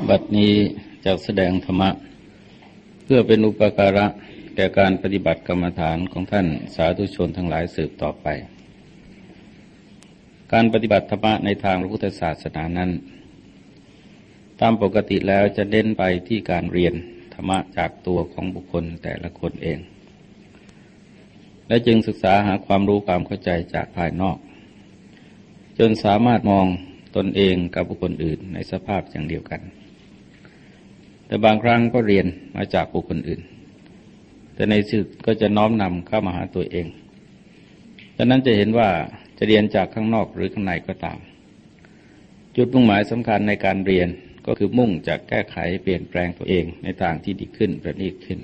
บัดนี้จะแสดงธรรมะเพื่อเป็นอุปการะแก่การปฏิบัติกรรมฐานของท่านสาธุชนทั้งหลายสืบต่อไปการปฏิบัติธรรมะในทางพระพุทธศาสนานั้นตามปกติแล้วจะเน้นไปที่การเรียนธรรมะจากตัวของบุคคลแต่ละคนเองและจึงศึกษาหาความรู้ความเข้าใจจากภายนอกจนสามารถมองตนเองกับบุคคลอื่นในสภาพอย่างเดียวกันแต่บางครั้งก็เรียนมาจากบุคคลอื่นแต่ในสุดก็จะน้อมนำเข้ามาหาตัวเองดังนั้นจะเห็นว่าจะเรียนจากข้างนอกหรือข้างในก็ตามจุดมุ่งหมายสำคัญในการเรียนก็คือมุ่งจะแก้ไขเปลี่ยนแปลงตัวเองในทางที่ดีขึ้นประณีตขึ้น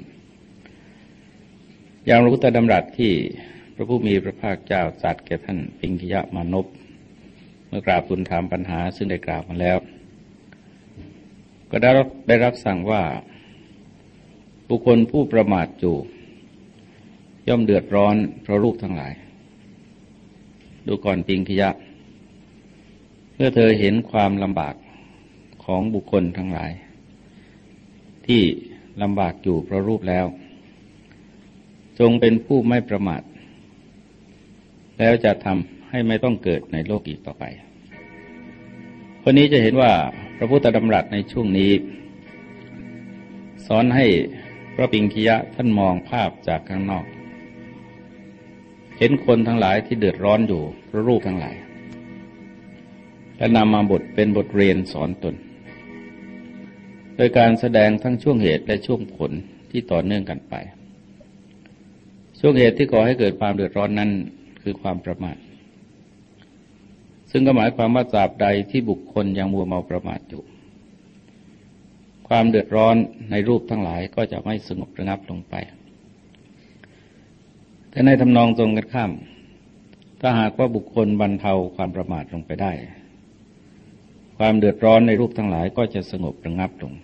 อย่างพระพุทธดำรัสที่พระผู้มีพระภาคเจ้าตรัสแก่ท่านปิงคิยมานพเมื่อกราบทูลถามปัญหาซึ่งได้กล่าวมาแล้วก็ได้รับสั่งว่าบุคคลผู้ประมาทอยู่ย่อมเดือดร้อนเพราะรูปทั้งหลายดูก่อนปิงคิยะเมื่อเธอเห็นความลำบากของบุคคลทั้งหลายที่ลำบากอยู่เพราะรูปแล้วจงเป็นผู้ไม่ประมาทแล้วจะทำให้ไม่ต้องเกิดในโลกอีกต่อไปวันนี้จะเห็นว่าพระพุทธดำรัสในช่วงนี้สอนให้พระปิงคิยะท่านมองภาพจากข้างนอกเห็นคนทั้งหลายที่เดือดร้อนอยู่เพราะรูปทั้งหลายและนำมาเป็นบทเรียนสอนตนโดยการแสดงทั้งช่วงเหตุและช่วงผลที่ต่อเนื่องกันไปช่วงเหตุที่ก่อให้เกิดความเดือดร้อนนั้นคือความประมาทซึ่งก็หมายความว่าตราบใดที่บุคคลยังมัวเมาประมาทอยู่ความเดือดร้อนในรูปทั้งหลายก็จะไม่สงบระงับลงไปแต่ในทำนองตรงกันข้ามถ้าหากว่าบุคคลบรรเทาความประมาทลงไปได้ความเดือดร้อนในรูปทั้งหลายก็จะสงบระงับลง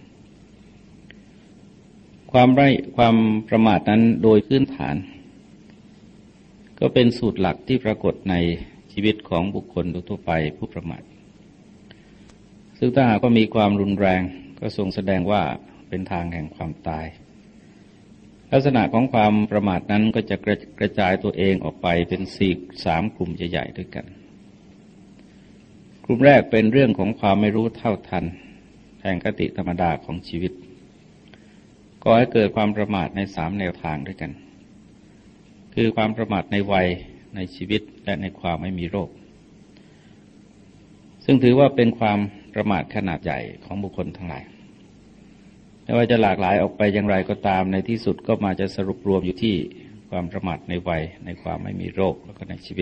ความประมาทนั้นโดยพื้นฐานก็เป็นสูตรหลักที่ปรากฏในชีวิตของบุคคลทั่วไปผู้ประมาทซึ่งถ้าหากว่ามีความรุนแรงก็ทรงแสดงว่าเป็นทางแห่งความตายลักษณะของความประมาทนั้นก็จะกระจายตัวเองออกไปเป็น3กลุ่มใหญ่ๆด้วยกันกลุ่มแรกเป็นเรื่องของความไม่รู้เท่าทันแห่งคติธรรมดาของชีวิตก่อให้เกิดความประมาทใน3แนวทางด้วยกันคือความประมาทในวัยในชีวิตและในความไม่มีโรคซึ่งถือว่าเป็นความประมาทขนาดใหญ่ของบุคคลทั้งหลายไม่ว่าจะหลากหลายออกไปอย่างไรก็ตามในที่สุดก็มาจะสรุปรวมอยู่ที่ความประมาทในวัยในความไม่มีโรคแล้วก็ในชีวิต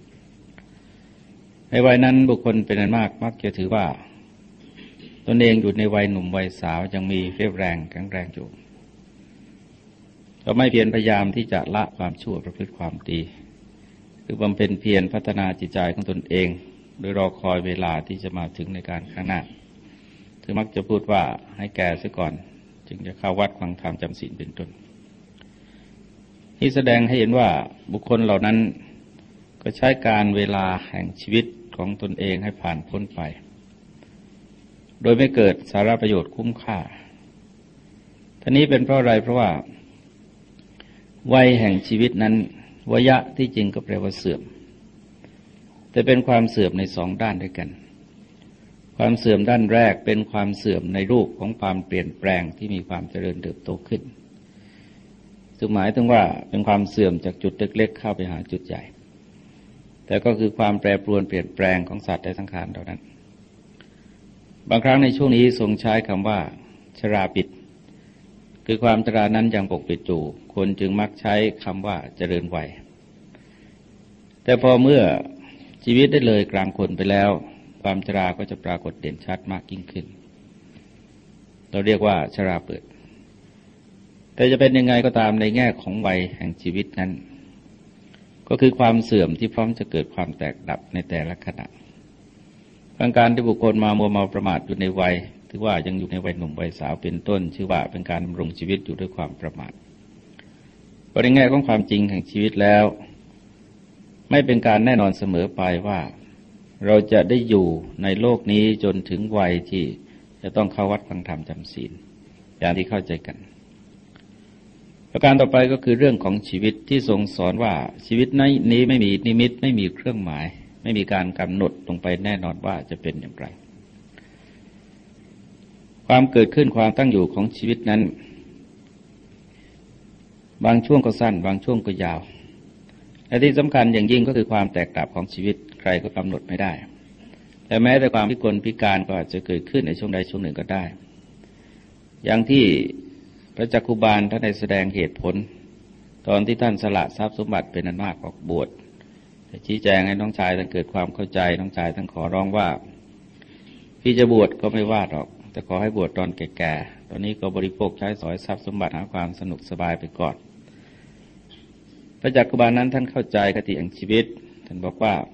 ในวัยนั้นบุคคลเป็นอันมากมักจะถือว่าตนเองอยู่ในวัยหนุ่มวัยสาวยังมีเรี่ยวแรงแข็งแรงอยู่ก็ไม่เพียรพยายามที่จะละความชั่วประพฤติความดีหรือบำเพ็ญเพียรพัฒนาจิตใจของตนเองโดยรอคอยเวลาที่จะมาถึงในการข้างหน้าถึงมักจะพูดว่าให้แก่ซะก่อนจึงจะเข้าวัดฟังธรรมจำศีลเป็นต้นที่แสดงให้เห็นว่าบุคคลเหล่านั้นก็ใช้การเวลาแห่งชีวิตของตนเองให้ผ่านพ้นไปโดยไม่เกิดสาระประโยชน์คุ้มค่าท่านี้เป็นเพราะอะไรเพราะว่าวัยแห่งชีวิตนั้นวยะที่จริงก็แปลว่าเสื่อมแต่เป็นความเสื่อมใน2ด้านด้วยกันความเสื่อมด้านแรกเป็นความเสื่อมในรูปของความเปลี่ยนแปลงที่มีความเจริญเติบโตขึ้นซึ่งหมายถึงว่าเป็นความเสื่อมจากจุดเล็กๆเข้าไปหาจุดใหญ่แต่ก็คือความแปรปรวนเปลี่ยนแปลงของสัตว์และสังขารเหล่านั้นบางครั้งในช่วงนี้ทรงใช้คำว่าชราปิดคือความชรานั้นยังปกปิดอยู่คนจึงมักใช้คำว่าเจริญวัยแต่พอเมื่อชีวิตได้เลยกลางคนไปแล้วความชราก็จะปรากฏเด่นชัดมากยิ่งขึ้นเราเรียกว่าชราเปิดแต่จะเป็นยังไงก็ตามในแง่ของวัยแห่งชีวิตนั้นก็คือความเสื่อมที่พร้อมจะเกิดความแตกดับในแต่ละขณะการที่บุคคลมามัวเมาประมาทอยู่ในวัยถือว่ายังอยู่ในวัยหนุ่มวัยสาวเป็นต้นชื่อว่าเป็นการดำรงชีวิตอยู่ด้วยความประมาทเพราะในแง่ของความจริงแห่งชีวิตแล้วไม่เป็นการแน่นอนเสมอไปว่าเราจะได้อยู่ในโลกนี้จนถึงวัยที่จะต้องเข้าวัดฟังธรรมจำศีลอย่างที่เข้าใจกันประการต่อไปก็คือเรื่องของชีวิตที่ทรงสอนว่าชีวิตนี้ไม่มีนิมิตไม่มีเครื่องหมายไม่มีการกำหนดลงไปแน่นอนว่าจะเป็นอย่างไรความเกิดขึ้นความตั้งอยู่ของชีวิตนั้นบางช่วงก็สั้นบางช่วงก็ยาวและที่สำคัญอย่างยิ่งก็คือความแตกต่างของชีวิตใครก็กำหนดไม่ได้แต่แม้แต่ความพิกลพิการก็อาจจะเกิดขึ้นในช่วงใดช่วงหนึ่งก็ได้อย่างที่พระจักคุบาลท่านได้แสดงเหตุผลตอนที่ท่านสละทรัพย์สมบัติเป็นอันมากออกบวชชี้แจงให้น้องชายท่านเกิดความเข้าใจน้องชายท่านขอร้องว่าพี่จะบวชก็ไม่ว่าหรอกแต่ขอให้บวชตอนแก่ๆตอนนี้ก็บริโภคใช้สอยทรัพย์สมบัติหาความสนุกสบายไปก่อนพระจักคุบาลนั้นท่านเข้าใจคติแห่งชีวิตท่านบอกว่า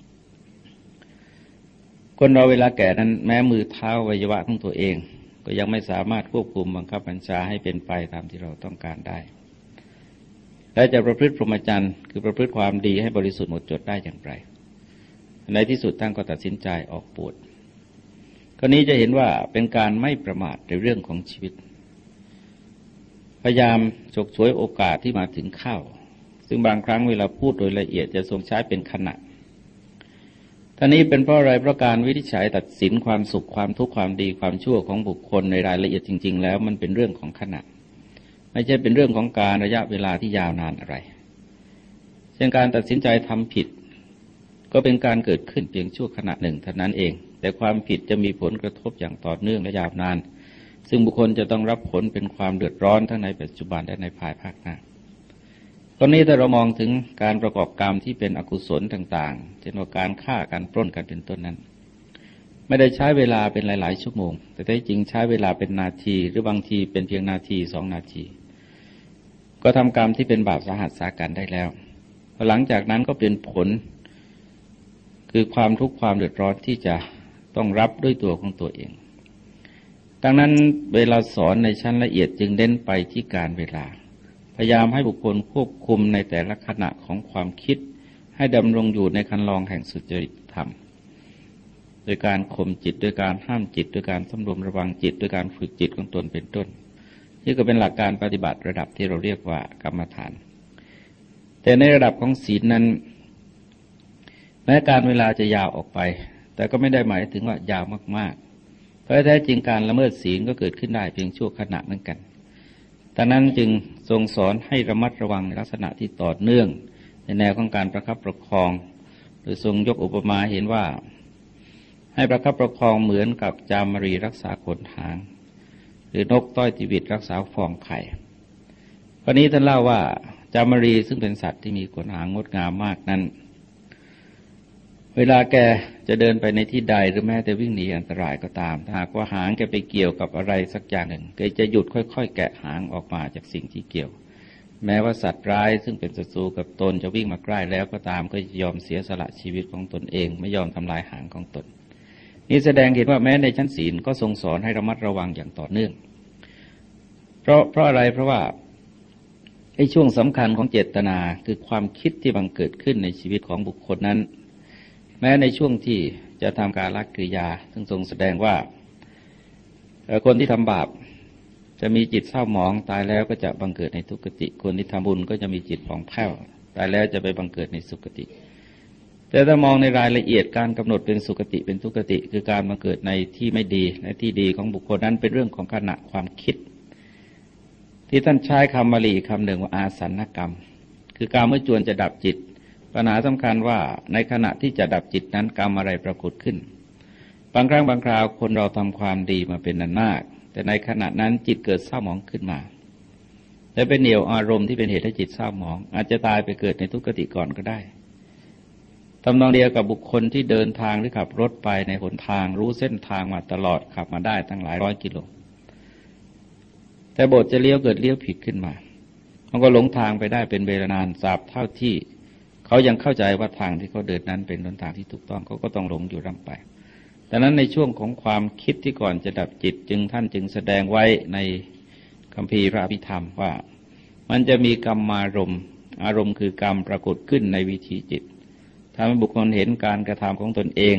คนเราเวลาแก่นั้นแม้มือเท้าอวัยวะของตัวเองก็ยังไม่สามารถควบคุมบังคับบัญชาให้เป็นไปตามที่เราต้องการได้และจะประพฤติพรหมจรรย์คือประพฤติความดีให้บริสุทธิ์หมดจดได้อย่างไรในที่สุดท่านก็ตัดสินใจออกบวชข้อนี้จะเห็นว่าเป็นการไม่ประมาทในเรื่องของชีวิตพยายามฉกฉวยโอกาสที่มาถึงเข้าซึ่งบางครั้งเวลาพูดโดยละเอียดจะทรงใช้เป็นขณะท่านี้เป็นเพราะอะไรเพราะการวินิจฉัยตัดสินความสุขความทุกข์ความดีความชั่วของบุคคลในรายละเอียดจริงๆแล้วมันเป็นเรื่องของขณะไม่ใช่เป็นเรื่องของการระยะเวลาที่ยาวนานอะไรเช่นการตัดสินใจทำผิดก็เป็นการเกิดขึ้นเพียงชั่วขณะหนึ่งเท่านั้นเองแต่ความผิดจะมีผลกระทบอย่างต่อเนื่องและยาวนานซึ่งบุคคลจะต้องรับผลเป็นความเดือดร้อนทั้งในปัจจุบันและในภายภาคหน้าตอนนี้ถ้าเรามองถึงการประกอบกรรมที่เป็นอกุศลต่างๆเช่นว่าการฆ่าการปล้นกันเป็นต้นนั้นไม่ได้ใช้เวลาเป็นหลายๆชั่วโมงแต่แท้จริงใช้เวลาเป็นนาทีหรือบางทีเป็นเพียงนาที2 นาทีก็ทำกรรมที่เป็นบาปสาหัสสากันได้แล้วหลังจากนั้นก็เป็นผลคือความทุกข์ความเดือดร้อนที่จะต้องรับด้วยตัวของตัวเองดังนั้นเวลาสอนในชั้นละเอียดจึงเน้นไปที่การเวลาพยายามให้บุคคลควบคุมในแต่ละขณะของความคิดให้ดำรงอยู่ในคันลองแห่งสุจริตธรรมโดยการข่มจิตโดยการห้ามจิตโดยการสำรวมระวังจิตโดยการฝึกจิตของตนเป็นต้นนี่ก็เป็นหลักการปฏิบัติระดับที่เราเรียกว่ากรรมฐานแต่ในระดับของศีลนั้นแม้การเวลาจะยาวออกไปแต่ก็ไม่ได้หมายถึงว่ายาวมากๆเพราะแท้จริงการละเมิดศีลก็เกิดขึ้นได้เพียงชั่วขณะเหมือนกันดังนั้นจึงทรงสอนให้ระมัดระวังในลักษณะที่ต่อเนื่องในแนวของการประคับประคองหรือทรงยกอุปมาเห็นว่าให้ประคับประคองเหมือนกับจามรีรักษาขนหางหรือนกต้อยติวิตรักษาฟองไข่วันนี้ท่านเล่าว่าจามรีซึ่งเป็นสัตว์ที่มีขนหางงดงามมากนั้นเวลาแกจะเดินไปในที่ใดหรือแม้แต่วิ่งหนีอันตรายก็ตามถ้าหากว่าหางแกไปเกี่ยวกับอะไรสักอย่างหนึ่งแกจะหยุดค่อยๆแกะหางออกมาจากสิ่งที่เกี่ยวแม้ว่าสัตว์ร้ายซึ่งเป็นศัตรูกับตนจะวิ่งมาใกล้แล้วก็ตามก็ยอมเสียสละชีวิตของตนเองไม่ยอมทำลายหางของตนนี่แสดงเห็นว่าแม้ในชั้นศีลก็ทรงสอนให้ระมัดระวังอย่างต่อเนื่องเพราะอะไรเพราะว่าไอ้ช่วงสำคัญของเจตนาคือความคิดที่บังเกิดขึ้นในชีวิตของบุคคลนั้นแม้ในช่วงที่จะทำการละกิริยาซึ่งทรงแสดงว่าคนที่ทำบาปจะมีจิตเศร้าหมองตายแล้วก็จะบังเกิดในทุกขติคนที่ทำบุญก็จะมีจิตผ่องแผ้วตายแล้วจะไปบังเกิดในสุคติแต่ถ้ามองในรายละเอียดการกำหนดเป็นสุคติเป็นทุกขติคือการบังเกิดในที่ไม่ดีในที่ดีของบุคคลนั้นเป็นเรื่องของขณะความคิดที่ท่านใช้คำบาลีคำหนึ่งว่าอาสันนกรรมคือการเมื่อจวนจะดับจิตปัญหาสำคัญว่าในขณะที่จะดับจิตนั้นกรรมอะไรปรากฏขึ้นบางครั้งบางคราวคนเราทำความดีมาเป็นนันมากแต่ในขณะนั้นจิตเกิดเศร้าหมองขึ้นมาและเป็นเหนี่ยวอารมณ์ที่เป็นเหตุให้จิตเศร้าหมองอาจจะตายไปเกิดในทุกขติก่อนก็ได้ทำนองเดียวกับบุคคลที่เดินทางหรือขับรถไปในหนทางรู้เส้นทางมาตลอดขับมาได้ตั้งหลายร้อยกิโลแต่บทจะเลี้ยวเกิดเลี้ยวผิดขึ้นมามันก็หลงทางไปได้เป็นเวลานานทราบเท่าที่เขายังเข้าใจว่าทางที่เขาเดินนั้นเป็นหนทางที่ถูกต้องเขาก็ต้องหลงอยู่ร่ำไปดังนั้นในช่วงของความคิดที่ก่อนจะดับจิตท่านจึงแสดงไว้ในคัมภีร์พระอภิธรรมว่ามันจะมีกรรมอารมณ์คือกรรมปรากฏขึ้นในวิถีจิตทำให้บุคคลเห็นการกระทำของตนเอง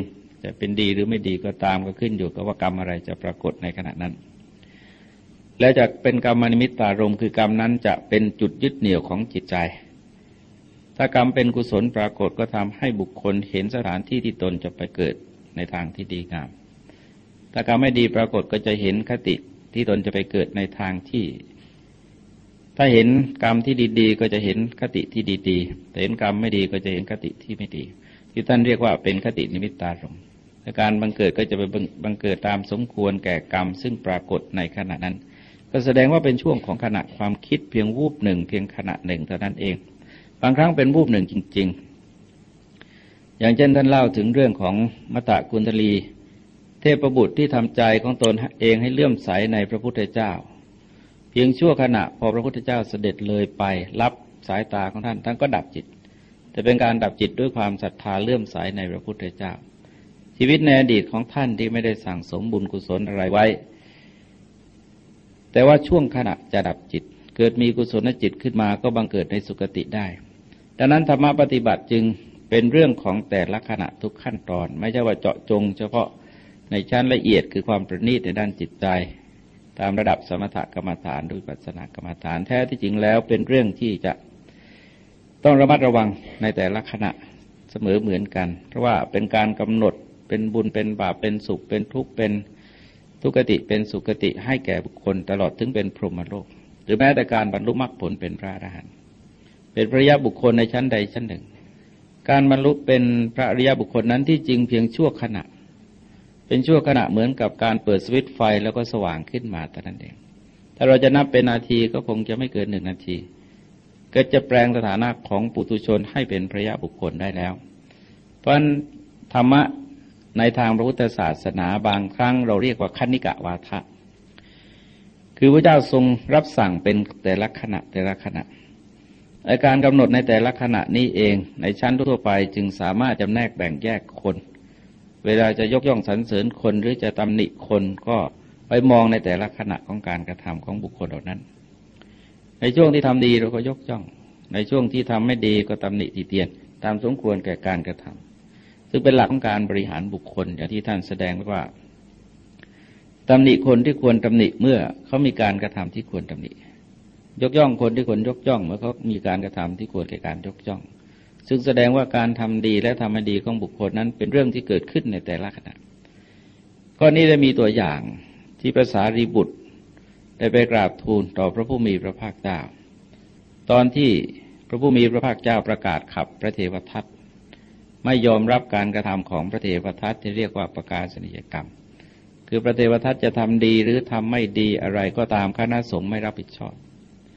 จะเป็นดีหรือไม่ดีก็ตามก็ขึ้นอยู่กับว่ากรรมอะไรจะปรากฏในขณะนั้นและจะเป็นกรรมนิมิตตารมณ์คือกรรมนั้นจะเป็นจุดยึดเหนี่ยวของจิตใจถ้ากรรมเป็นกุศลปรากฏก็ทำให้บุคคลเห็นสถานที่ที่ตนจะไปเกิดในทางที่ดีงามถ้ากรรมไม่ดีปรากฏก็จะเห็นคติที่ตนจะไปเกิดในทางที่ถ้าเห็นกรรมที่ดีๆก็จะเห็นคติที่ดีๆแต่เห็นกรรมไม่ดีก็จะเห็นคติที่ไม่ดีที่ท่านเรียกว่าเป็นคตินิมิตตารมณ์และการบังเกิดก็จะไปบังเกิดตามสมควรแก่กรรมซึ่งปรากฏในขณะนั้นก็แสดงว่าเป็นช่วงของขณะความคิดเพียงวูบหนึ่งเพียงขณะหนึ่งเท่านั้นเองบางครั้งเป็นวูบหนึ่งจริงๆอย่างเช่นท่านเล่าถึงเรื่องของมตกุณฑลีเทพบุตรที่ทำใจของตนเองให้เลื่อมใสในพระพุทธเจ้าเพียงชั่วขณะพอพระพุทธเจ้าเสด็จเลยไปรับสายตาของท่านก็ดับจิตแต่เป็นการดับจิตด้วยความศรัทธาเลื่อมใสในพระพุทธเจ้าชีวิตในอดีตของท่านที่ไม่ได้สั่งสมบุญกุศลอะไรไว้แต่ว่าช่วงขณะจะดับจิตเกิดมีกุศลจิตขึ้นมาก็บังเกิดในสุคติได้ดังนั้นธรรมปฏิบัติจึงเป็นเรื่องของแต่ละขณะทุกขั้นตอนไม่ใช่ว่าเจาะจงเฉพาะในชั้นละเอียดคือความประณีตในด้านจิตใจตามระดับสมถกรรมฐานหรือวิปัสสนากรรมฐานแท้ที่จริงแล้วเป็นเรื่องที่จะต้องระมัดระวังในแต่ละขณะเสมอเหมือนกันเพราะว่าเป็นการกำหนดเป็นบุญเป็นบาปเป็นสุขเป็นทุกข์เป็นทุกขติเป็นสุขติให้แก่บุคคลตลอดถึงเป็นพรหมโลกหรือแม้แต่การบรรลุมรรคผลเป็นพระอรหันต์เป็นพระอริยบุคคลในชั้นใดชั้นหนึ่งการบรรลุเป็นพระอริยบุคคลนั้นที่จริงเพียงชั่วขณะเป็นชั่วขณะเหมือนกับการเปิดสวิตช์ไฟแล้วก็สว่างขึ้นมาแต่นั้นเองถ้าเราจะนับเป็นนาทีก็คงจะไม่เกิน1 นาทีก็จะแปลงสถานะของปุถุชนให้เป็นพระอริยบุคคลได้แล้วเพราะฉะนั้นธรรมะในทางพระพุทธศาสนาบางครั้งเราเรียกว่าคันนิกะวาทะคือพระเจ้าทรงรับสั่งเป็นแต่ละขณะแต่ละขณะอาการกำหนดในแต่ละขณะนี้เองในชั้นทั่วไปจึงสามารถจำแนกแบ่งแยกคนเวลาจะยกย่องสรรเสริญคนหรือจะตำหนิคนก็ไปมองในแต่ละขณะของการกระทำของบุคคลเหล่านั้นในช่วงที่ทำดีเราก็ยกย่องในช่วงที่ทำไม่ดีก็ตำหนิติเตียนตามสมควรแก่การกระทำซึ่งเป็นหลักของการบริหารบุคคลอย่างที่ท่านแสดงไว้ว่าตำหนิคนที่ควรตำหนิเมื่อเขามีการกระทำที่ควรตำหนิยกย่องคนที่ควรยกย่องเมื่อเขามีการกระทำที่ควรแก่การยกย่องซึ่งแสดงว่าการทำดีและทำไม่ดีของบุคคลนั้นเป็นเรื่องที่เกิดขึ้นในแต่ละขณะข้อนี้ได้มีตัวอย่างที่พระสารีบุตรได้ไปกราบทูลต่อพระผู้มีพระภาคเจ้าตอนที่พระผู้มีพระภาคเจ้าประกาศขับพระเทวทัตไม่ยอมรับการกระทำของพระเทวทัตที่เรียกว่าประกาศนียกรรมคือพระเทวทัตจะทำดีหรือทำไม่ดีอะไรก็ตามคณะสงฆ์ไม่รับผิดชอบ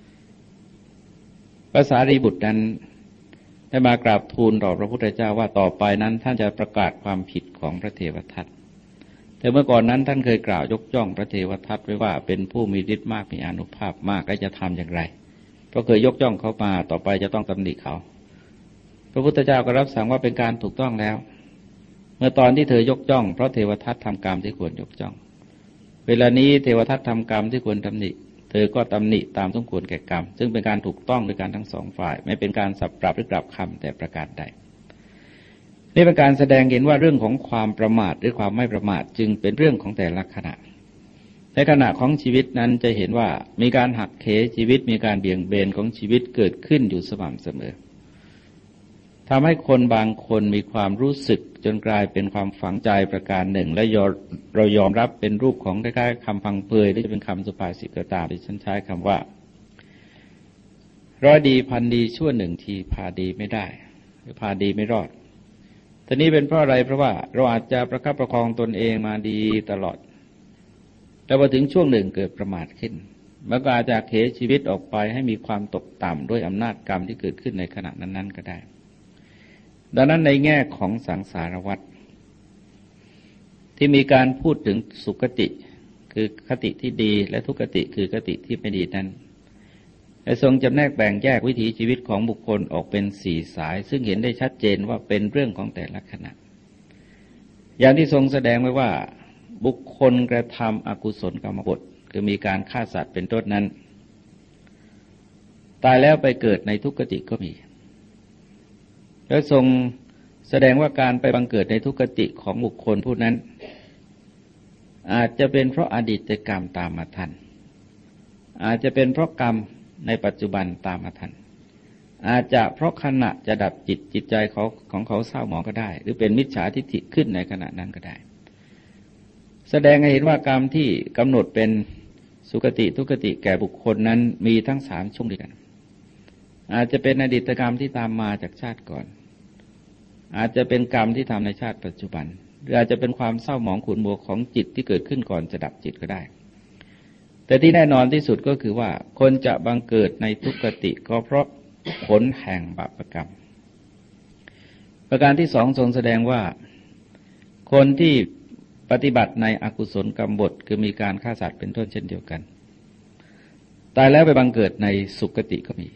พระสารีบุตรนั้นได้มากราบทูลต่อพระพุทธเจ้าว่าต่อไปนั้นท่านจะประกาศความผิดของพระเทวทัตแต่เมื่อก่อนนั้นท่านเคยกล่าวยกย่องพระเทวทัตไว้ว่าเป็นผู้มีฤทธิ์มากมีอานุภาพมากและจะทำอย่างไรเพราะเคยยกย่องเขามาต่อไปจะต้องตำหนิเขาพระพุทธเจ้าก็รับสั่งว่าเป็นการถูกต้องแล้วเมื่อตอนที่เธอยกย่องเพราะเทวทัตทำกรรมที่ควรยกย่องเวลานี้เทวทัตทำกรรมที่ควรตำหนิเธอก็ตำหนิตามสมควรแก่กรรมซึ่งเป็นการถูกต้องโดยการทั้งสองฝ่ายไม่เป็นการสับปรับหรือกลับคำแต่ประการใดนี่เป็นการแสดงเห็นว่าเรื่องของความประมาทหรือความไม่ประมาทจึงเป็นเรื่องของแต่ละขณะในขณะของชีวิตนั้นจะเห็นว่ามีการหักเหชีวิตมีการเบี่ยงเบนของชีวิตเกิดขึ้นอยู่สม่ำเสมอทำให้คนบางคนมีความรู้สึกจนกลายเป็นความฝังใจประการหนึ่งและเรายอมรับเป็นรูปของคล้ายๆคำพังเพยหรือจะเป็นคำสุภาษิตก็ตามที่ฉันใช้คำว่าร้อยดีพันดีชั่วหนึ่งทีพาดีไม่ได้หรือพาดีไม่รอดทีนี้เป็นเพราะอะไรเพราะว่าเราอาจจะประคับประคองตนเองมาดีตลอดแต่พอถึงช่วงหนึ่งเกิดประมาทขึ้นมันก็อาจจะเหชีวิตออกไปให้มีความตกต่ำด้วยอำนาจกรรมที่เกิดขึ้นในขณะนั้นๆก็ได้ดังนั้นในแง่ของสังสารวัฏที่มีการพูดถึงสุคติคือคติที่ดีและทุกขติคือคติที่ไม่ดีนั้นได้ทรงจำแนกแบ่งแยกวิถีชีวิตของบุคคลออกเป็น4สายซึ่งเห็นได้ชัดเจนว่าเป็นเรื่องของแต่ละขณะอย่างที่ทรงแสดงไว้ว่าบุคคลกระทำอกุศลกรรมบทคือมีการฆ่าสัตว์เป็นต้นนั้นตายแล้วไปเกิดในทุกขติก็มีแล้วทรงแสดงว่าการไปบังเกิดในทุกขติของบุคคลผู้นั้นอาจจะเป็นเพราะอดีตกรรมตามมาทันอาจจะเป็นเพราะกรรมในปัจจุบันตามมาทันอาจจะเพราะขณะจะดับจิตใจของเขาเศร้าหมองก็ได้หรือเป็นมิจฉาทิฏฐิขึ้นในขณะนั้นก็ได้แสดงให้เห็นว่ากรรมที่กำหนดเป็นสุคติทุกติแก่บุคคลนั้นมีทั้ง3ช่วงด้วยกันอาจจะเป็นอดีตกรรมที่ตามมาจากชาติก่อนอาจจะเป็นกรรมที่ทำในชาติปัจจุบันหรืออาจจะเป็นความเศร้าหมองขุ่นมัวของจิตที่เกิดขึ้นก่อนจะดับจิตก็ได้แต่ที่แน่นอนที่สุดก็คือว่าคนจะบังเกิดในทุกขติก็เพราะผลแห่งบาปกรรมประการที่2ทรงแสดงว่าคนที่ปฏิบัติในอกุศลกรรมบทคือมีการฆ่าสัตว์เป็นต้นเช่นเดียวกันตายแล้วไปบังเกิดในสุคติก็มี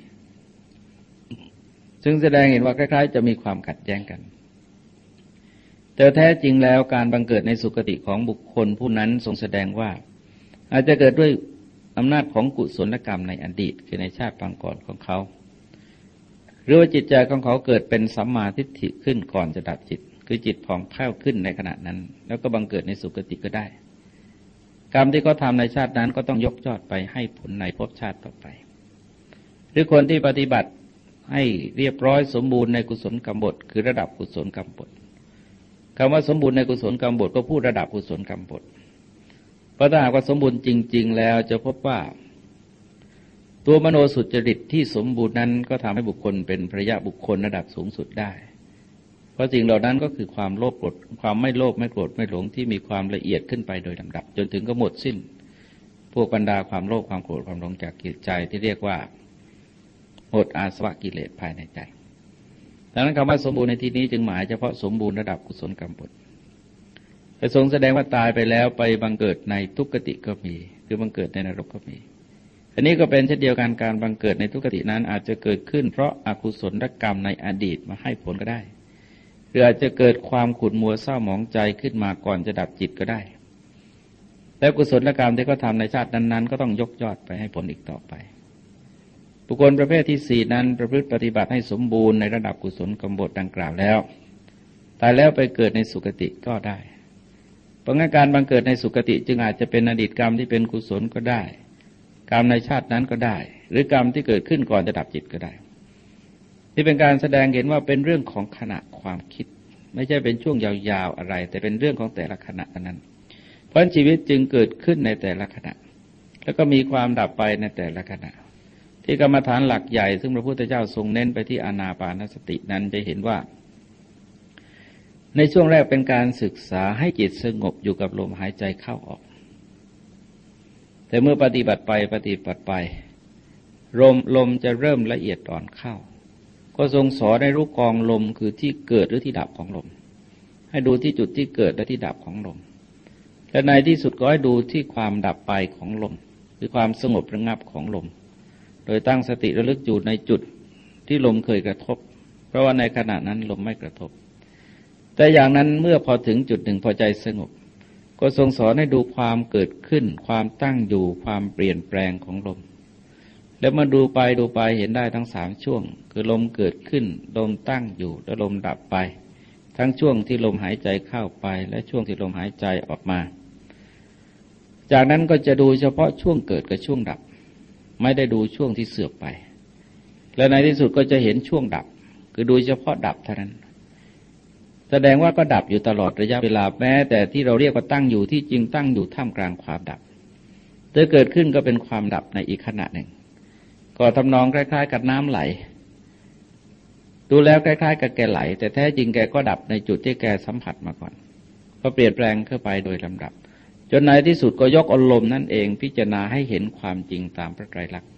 ซึ่งแสดงเห็นว่าคล้ายๆจะมีความขัดแย้งกันแต่แท้จริงแล้วการบังเกิดในสุคติของบุคคลผู้นั้นทรงแสดงว่าอาจจะเกิดด้วยอำนาจของกุศลกรรมในอดีตคือในชาติปางก่อนของเขาหรือว่าจิตใจของเขาเกิดเป็นสัมมาทิฏฐิขึ้นก่อนจะดับจิตคือจิตผ่องแผ้วขึ้นในขณะนั้นแล้วก็บังเกิดในสุคติก็ได้กรรมที่เขาทำในชาตินั้นก็ต้องยกยอดไปให้ผลในภพชาติต่อไปหรือคนที่ปฏิบัติให้เรียบร้อยสมบูรณ์ในกุศลกรรมบทคือระดับกุศลกรรมบทคำว่าสมบูรณ์ในกุศลกรรมบทก็พูดระดับกุศลกรรมบทเพราะถ้าหากว่าสมบูรณ์จริงๆแล้วจะพบว่าตัวมโนสุจริตที่สมบูรณ์นั้นก็ทำให้บุคคลเป็นพระยะบุคคลระดับสูงสุดได้เพราะสิ่งเหล่านั้นก็คือความโลภโกรธความไม่โลภไม่โกรธไม่หลงที่มีความละเอียดขึ้นไปโดยลำดับจนถึงก็หมดสิ้นพวกบรรดาความโลภความโกรธความหลงจากจิตใจที่เรียกว่าหมดอาสวะกิเลสภายในใจดังนั้นคำว่าสมบูรณ์ในที่นี้จึงหมายเฉพาะสมบูรณ์ระดับกุศลกรรมบทแต่ทรงแสดงว่าตายไปแล้วไปบังเกิดในทุกขติก็มีคือบังเกิดในนรกก็มีอันนี้ก็เป็นเช่นเดียวกันการบังเกิดในทุกขตินั้นอาจจะเกิดขึ้นเพราะอกุศลกรรมในอดีตมาให้ผลก็ได้หรืออาจจะเกิดความขุ่นมัวเศร้าหมองใจขึ้นมาก่อนจะดับจิตก็ได้แล้วกุศลกรรมที่เขาทำในชาตินั้นๆก็ต้องยกยอดไปให้ผลอีกต่อไปบุคคลประเภทที่4นั้นประพฤติปฏิบัติให้สมบูรณ์ในระดับกุศลกรรมบทดังกล่าวแล้วตายแล้วไปเกิดในสุคติก็ได้เพราะงั้นการบังเกิดในสุคติจึงอาจจะเป็นอดีตกรรมที่เป็นกุศลก็ได้กรรมในชาตินั้นก็ได้หรือกรรมที่เกิดขึ้นก่อนจะดับจิตก็ได้ที่เป็นการแสดงเห็นว่าเป็นเรื่องของขณะความคิดไม่ใช่เป็นช่วงยาวๆอะไรแต่เป็นเรื่องของแต่ละขณะนั้นเพราะชีวิตจึงเกิดขึ้นในแต่ละขณะแล้วก็มีความดับไปในแต่ละขณะที่กรรมฐานหลักใหญ่ซึ่งพระพุทธเจ้าทรงเน้นไปที่อานาปานสตินั้นจะเห็นว่าในช่วงแรกเป็นการศึกษาให้จิตสงบอยู่กับลมหายใจเข้าออกแต่เมื่อปฏิบัติไปลมจะเริ่มละเอียดอ่อนเข้าก็ทรงสอนให้รู้กองลมคือที่เกิดหรือที่ดับของลมให้ดูที่จุดที่เกิดและที่ดับของลมและในที่สุดก็ให้ดูที่ความดับไปของลมคือความสงบระงับของลมโดยตั้งสติระลึกอยู่ในจุดที่ลมเคยกระทบเพราะว่าในขณะนั้นลมไม่กระทบแต่อย่างนั้นเมื่อพอถึงจุดหนึ่งพอใจสงบก็ทรงสอนให้ดูความเกิดขึ้นความตั้งอยู่ความเปลี่ยนแปลงของลมแล้วมาดูไปเห็นได้ทั้ง3ช่วงคือลมเกิดขึ้นลมตั้งอยู่และลมดับไปทั้งช่วงที่ลมหายใจเข้าไปและช่วงที่ลมหายใจออกมาจากนั้นก็จะดูเฉพาะช่วงเกิดกับช่วงดับไม่ได้ดูช่วงที่เสื่อมไปและในที่สุดก็จะเห็นช่วงดับคือดูเฉพาะดับเท่านั้นแสดงว่าก็ดับอยู่ตลอดระยะเวลาแม้แต่ที่เราเรียกว่าตั้งอยู่ที่จริงตั้งอยู่ท่ามกลางความดับแต่เกิดขึ้นก็เป็นความดับในอีกขณะหนึ่งก็ทำนองคล้ายๆกับน้ำไหลดูแล้วคล้ายๆกับแกไหลแต่แท้จริงแกก็ดับในจุดที่แกสัมผัสมาก่อนก็เปลี่ยนแปลงเข้าไปโดยลำดับจนในที่สุดก็ยกอารมณ์นั่นเองพิจารณาให้เห็นความจริงตามพระไตรลักษณ์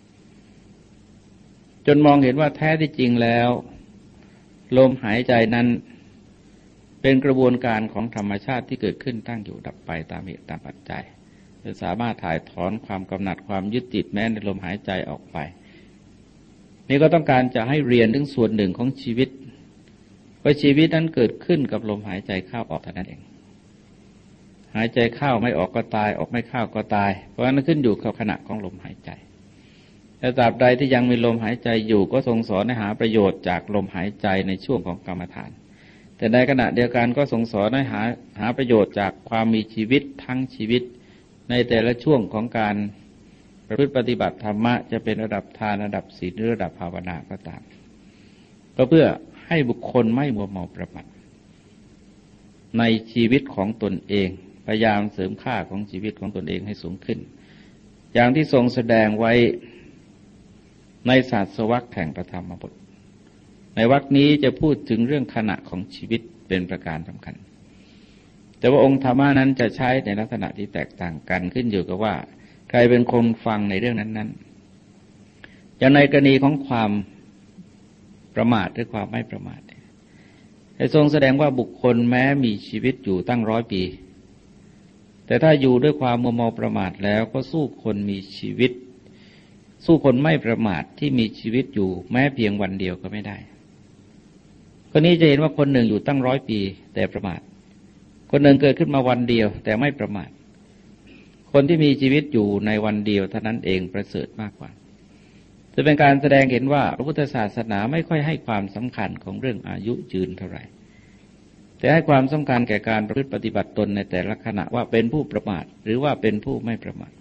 จนมองเห็นว่าแท้ที่จริงแล้วลมหายใจนั้นเป็นกระบวนการของธรรมชาติที่เกิดขึ้นตั้งอยู่ดับไปตามเหตุตามปัจจัยจะสามารถถ่ายถอนความกำหนัดความยึดติดแม้ในลมหายใจออกไปนี่ก็ต้องการจะให้เรียนถึงส่วนหนึ่งของชีวิตว่าชีวิตนั้นเกิดขึ้นกับลมหายใจเข้าออกเท่านั้นเองหายใจเข้าไม่ออกก็ตายออกไม่เข้าก็ตายเพราะฉะนั้นขึ้นอยู่กับขณะของลมหายใจแต่ตราบใดที่ยังมีลมหายใจอยู่ก็ทรงสอนให้หาประโยชน์จากลมหายใจในช่วงของกรรมฐานแต่ในขณะเดียวกันก็ทรงสอนให้หาประโยชน์จากความมีชีวิตทั้งชีวิตในแต่ละช่วงของการประพฤติปฏิบัติธรรมะจะเป็นระดับทานระดับศีลหรือระดับภาวนาก็ตามก็เพื่อให้บุคคลไม่มัวเมาประมาทในชีวิตของตนเองพยายามเสริมค่าของชีวิตของตนเองให้สูงขึ้นอย่างที่ทรงแสดงไว้ในศาสวรรษแห่งพระธรรมบทในวรรคนี้จะพูดถึงเรื่องขณะของชีวิตเป็นประการสำคัญแต่ว่าองค์ธรรมนั้นจะใช้ในลักษณะที่แตกต่างกันขึ้นอยู่กับว่าใครเป็นคนฟังในเรื่องนั้นๆอย่างในกรณีของความประมาทหรือความไม่ประมาทได้ทรงแสดงว่าบุคคลแม้มีชีวิตอยู่ตั้ง100 ปีแต่ถ้าอยู่ด้วยความมัวเมาประมาทแล้วก็สู้คนมีชีวิตสู้คนไม่ประมาทที่มีชีวิตอยู่แม้เพียงวันเดียวก็ไม่ได้คนนี้จะเห็นว่าคนหนึ่งอยู่ตั้ง100 ปีแต่ประมาทคนหนึ่งเกิดขึ้นมาวันเดียวแต่ไม่ประมาทคนที่มีชีวิตอยู่ในวันเดียวเท่านั้นเองประเสริฐมากกว่าจะเป็นการแสดงเห็นว่าพระพุทธศาสนาไม่ค่อยให้ความสำคัญของเรื่องอายุยืนเท่าไหร่แต่ให้ความสำคัญแก่การประพฤติปฏิบัติตนในแต่ละขณะว่าเป็นผู้ประมาทหรือว่าเป็นผู้ไม่ประมาท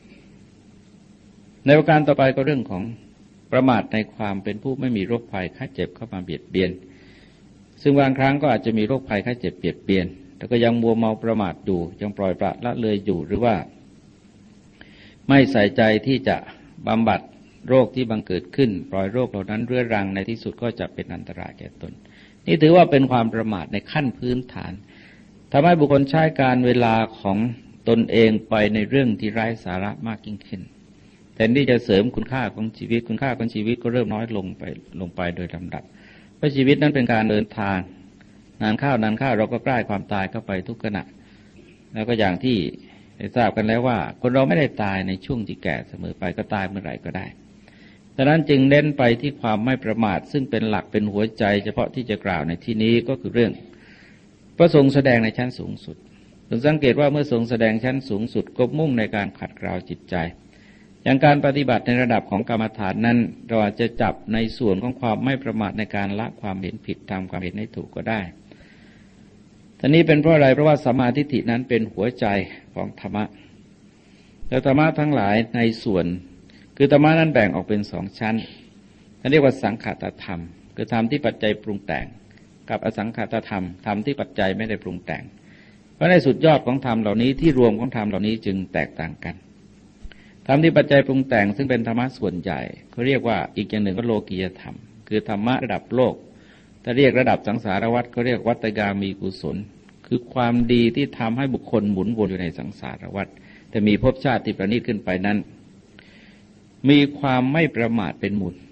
ในประการต่อไปก็เรื่องของประมาทในความเป็นผู้ไม่มีโรคภัยไข้เจ็บเข้ามาเบียดเบียนซึ่งบางครั้งก็อาจจะมีโรคภัยไข้เจ็บเบียดเบียนแต่ก็ยังมัวเมาประมาทอยู่ยังปล่อยปละละเลยอยู่หรือว่าไม่ใส่ใจที่จะบำบัดโรคที่บังเกิดขึ้นปล่อยโรคเหล่านั้นเรื้อรังในที่สุดก็จะเป็นอันตรายแก่ตนนี่ถือว่าเป็นความประมาทในขั้นพื้นฐานทำให้บุคคลใช้การเวลาของตนเองไปในเรื่องที่ไร้สาระมากยิ่งขึ้นแทนที่จะเสริมคุณค่าของชีวิตคุณค่าของชีวิตก็เริ่มน้อยลงไปโดยลำดับเพราะชีวิตนั้นเป็นการเดินทางนานเข้าเราก็ใกล้ความตายเข้าไปทุกขณะแล้วก็อย่างที่ได้ทราบกันแล้วว่าคนเราไม่ได้ตายในช่วงที่แก่เสมอไปก็ตายเมื่อไหร่ก็ได้ดังนั้นจึงเน้นไปที่ความไม่ประมาทซึ่งเป็นหลักเป็นหัวใจเฉพาะที่จะกล่าวในที่นี้ก็คือเรื่องพระทรงแสดงในชั้นสูงสุดถึงสังเกตว่าเมื่อทรงแสดงชั้นสูงสุดก็มุ่งในการขัดเกลาจิตใจอย่างการปฏิบัติในระดับของกรรมฐานนั้นเราอาจจะจับในส่วนของความไม่ประมาทในการละความเห็นผิดทำความเห็นให้ถูกก็ได้ทีนี้เป็นเพราะอะไรเพราะว่าสัมมาทิฏฐินั้นเป็นหัวใจของธรรมะแล้วธรรมะทั้งหลายในส่วนคือธรรมะนั้นแบ่งออกเป็น2 ชั้นเรียกว่าสังขตธรรมคือธรรมที่ปัจจัยปรุงแต่งกับอสังขตธรรมธรรมที่ปัจจัยไม่ได้ปรุงแต่งเพราะในสุดยอดของธรรมเหล่านี้ที่รวมของธรรมเหล่านี้จึงแตกต่างกันธรรมที่ปัจจัยปรุงแต่งซึ่งเป็นธรรมะส่วนใหญ่เขาเรียกว่าอีกอย่างหนึ่งก็โลกียธรรมคือธรรมะระดับโลกถ้าเรียกระดับสังสารวัฏก็เรียกวัฏกามีกุศลคือความดีที่ทำให้บุคคลหมุนวนอยู่ในสังสารวัฏแต่มีภพชาติที่ประณีตขึ้นไปนั้นมีความไม่ประมาทเป็นมูล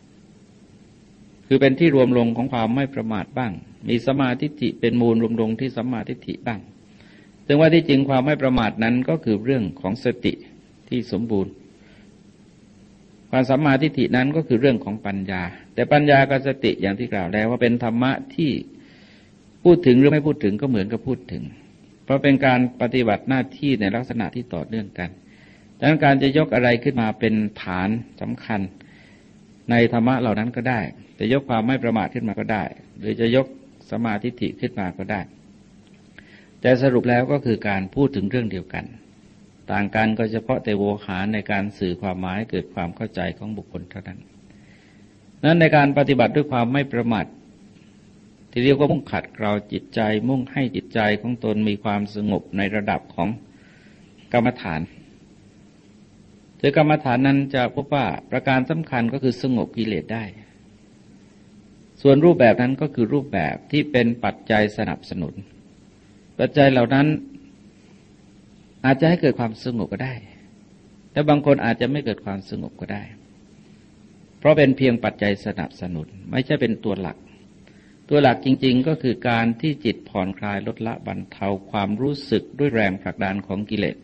คือเป็นที่รวมลงของความไม่ประมาทบ้างมีสัมมาทิฏฐิเป็นมูลรวมลงที่สัมมาทิฏฐิบ้างซึ่งว่าที่จริงความไม่ประมาทนั้นก็คือเรื่องของสติที่สมบูรณ์ความสัมมาทิฏฐินั้นก็คือเรื่องของปัญญาแต่ปัญญากับสติอย่างที่กล่าวแล้วว่าเป็นธรรมะที่พูดถึงหรือไม่พูดถึงก็เหมือนกับพูดถึงเพราะเป็นการปฏิบัติหน้าที่ในลักษณะที่ต่อเนื่องกันดังนั้นการจะยกอะไรขึ้นมาเป็นฐานสำคัญในธรรมะเหล่านั้นก็ได้จะยกความไม่ประมาทขึ้นมาก็ได้หรือจะยกสัมมาทิฏฐิขึ้นมาก็ได้แต่สรุปแล้วก็คือการพูดถึงเรื่องเดียวกันต่างกันก็เฉพาะแต่โวหารในการสื่อความหมายให้เกิดความเข้าใจของบุคคลเท่านั้นนั้นในการปฏิบัติด้วยความไม่ประมาทที่เรียกว่ามุ่งขัดเกลาจิตใจมุ่งให้จิตใจของตนมีความสงบในระดับของกรรมฐานโดยกรรมฐานนั้นจะพบว่าประการสำคัญก็คือสงบกิเลสได้ส่วนรูปแบบนั้นก็คือรูปแบบที่เป็นปัจจัยสนับสนุนปัจจัยเหล่านั้นอาจจะให้เกิดความสงบก็ได้แต่บางคนอาจจะไม่เกิดความสงบก็ได้เพราะเป็นเพียงปัจจัยสนับสนุนไม่ใช่เป็นตัวหลักจริงๆก็คือการที่จิตผ่อนคลายลดละบรรเทาความรู้สึกด้วยแรงผลักดันของกิเลส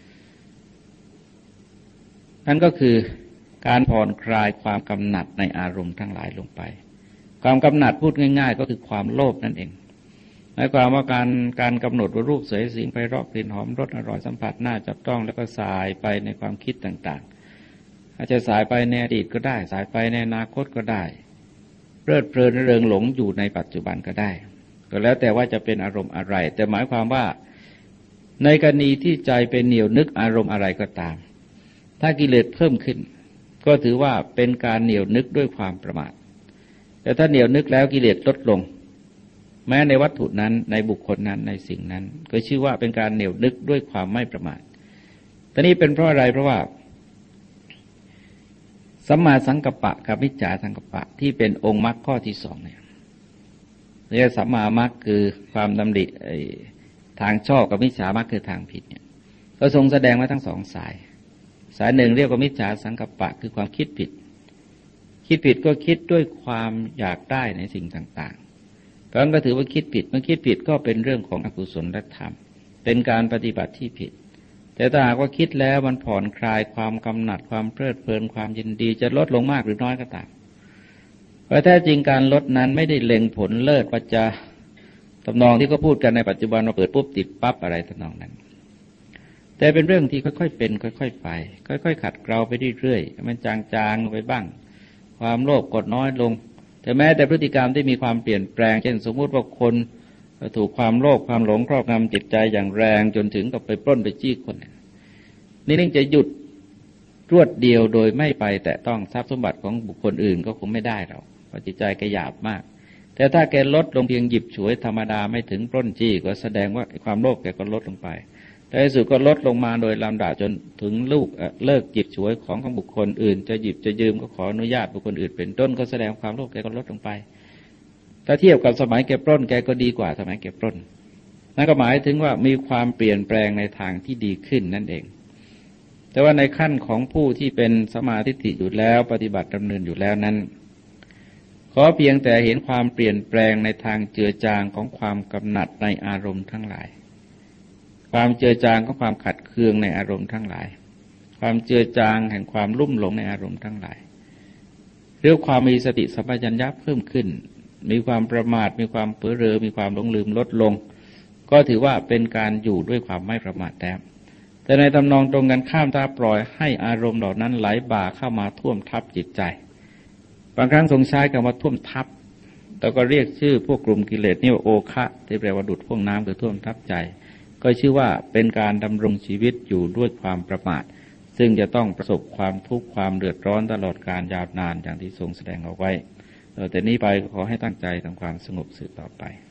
นั่นก็คือการผ่อนคลายความกำหนัดในอารมณ์ทั้งหลายลงไปความกำหนัดพูดง่ายๆก็คือความโลภนั่นเองหมายความว่าการกำหนดว่ารูปสวยสิ่งไพเราะกลิ่นหอมรสอร่อยสัมผัสน่าจับต้องแล้วก็สายไปในความคิดต่างๆอาจจะสายไปในอดีตก็ได้สายไปในอนาคตก็ได้เพลิดเพลินเริงหลงอยู่ในปัจจุบันก็ได้ก็แล้วแต่ว่าจะเป็นอารมณ์อะไรแต่หมายความว่าในกรณีที่ใจเป็นเหนี่ยวนึกอารมณ์อะไรก็ตามถ้ากิเลสเพิ่มขึ้นก็ถือว่าเป็นการเหนี่ยวนึกด้วยความประมาทแต่ถ้าเหนี่ยวนึกแล้วกิเลสลดลงแม้ในวัตถุนั้นในบุคคลนั้นในสิ่งนั้นก็ชื่อว่าเป็นการเหนี่ยวนึกด้วยความไม่ประมาทตอนนี้เป็นเพราะอะไรเพราะว่าสัมมาสังกัปปะกับมิจฉาสังกัปปะที่เป็นองค์มรรคข้อที่สองเนี่ยเรียกสัมมามรรคคือความดำริทางชอบกับมิจฉามรรคคือทางผิดเนี่ยก็ทรงแสดงไว้ทั้งสองสายหนึ่งเรียกว่ามิจฉาสังกัปปะคือความคิดผิดก็คิดด้วยความอยากได้ในสิ่งต่างๆเพราะงั้นก็ถือว่าคิดผิดเมื่อคิดผิดก็เป็นเรื่องของอกุศลธรรมเป็นการปฏิบัติที่ผิดแต่ถ้าหากว่าคิดแล้วมันผ่อนคลายความกำหนัดความเพลิดเพลินความยินดีจะลดลงมากหรือน้อยก็ตามเพราะแท้จริงการลดนั้นไม่ได้เล็งผลเลิศว่าจะทำนองที่เขาพูดกันในปัจจุบันว่าเปิดปุ๊บติดปั๊บอะไรทำนองนั้นแต่เป็นเรื่องที่ค่อยๆเป็นค่อยๆไปค่อยๆขัดเกลาไปเรื่อยๆมันจางๆไปบ้างความโลภกดน้อยลงแต่แม้แต่พฤติกรรมที่มีความเปลี่ยนแปลงเช่นสมมุติว่าคนถูกความโลภความหลงครอบงำจิตใจอย่างแรงจนถึงกับไปปล้นไปจี้คนนี่นึกจะหยุดรวดเดียวโดยไม่ไปแต่ต้องทรัพย์สมบัติของบุคคลอื่นก็คงไม่ได้หรอกเพราะจิตใจแกหยาบมากแต่ถ้าแกลดลงเพียงหยิบฉวยธรรมดาไม่ถึงปล้นจี้ก็แสดงว่าความโลภแกก็ลดลงไปแต่ที่สุดก็ลดลงมาโดยลำดับจนถึงเลิกหยิบฉวยของบุคคลอื่นจะหยิบจะยืมก็ขออนุญาตบุคคลอื่นเป็นต้นก็แสดงความโลภแกก็ลดลงไปถ้าเทียบกับสมัยแกปล้นแกก็ดีกว่าสมัยแกปล้นนั่นก็หมายถึงว่ามีความเปลี่ยนแปลงในทางที่ดีขึ้นนั่นเองแต่ว่าในขั้นของผู้ที่เป็นสัมมาทิฏฐิอยู่แล้วปฏิบัติดำเนินอยู่แล้วนั้นขอเพียงแต่เห็นความเปลี่ยนแปลงในทางเจือจางของความกำหนัดในอารมณ์ทั้งหลายความเจือจางของความขัดเคืองในอารมณ์ทั้งหลายความเจือจางแห่งความลุ่มหลงในอารมณ์ทั้งหลายเรื่องความมีสติสัมปชัญญะเพิ่มขึ้นมีความประมาทมีความเพ้อเรอมีความหลงลืมลดลงก็ถือว่าเป็นการอยู่ด้วยความไม่ประมาทแล้วแต่ในทำนองตรงกันข้ามถ้าปล่อยให้อารมณ์เหล่านั้นไหลบ่าเข้ามาท่วมทับจิตใจบางครั้งทรงใช้คำว่าท่วมทับแล้วก็เรียกชื่อพวกกลุ่มกิเลสนี่ว่าโอคะที่แปลว่าดุจพ่วงน้ำคือท่วมทับใจก็ชื่อว่าเป็นการดำรงชีวิตอยู่ด้วยความประมาทซึ่งจะต้องประสบความทุกข์ความเดือดร้อนตลอดกาลยาวนานอย่างที่ทรงแสดงเอาไว้แต่นี้ไปขอให้ตั้งใจทำความสงบสืบต่อไป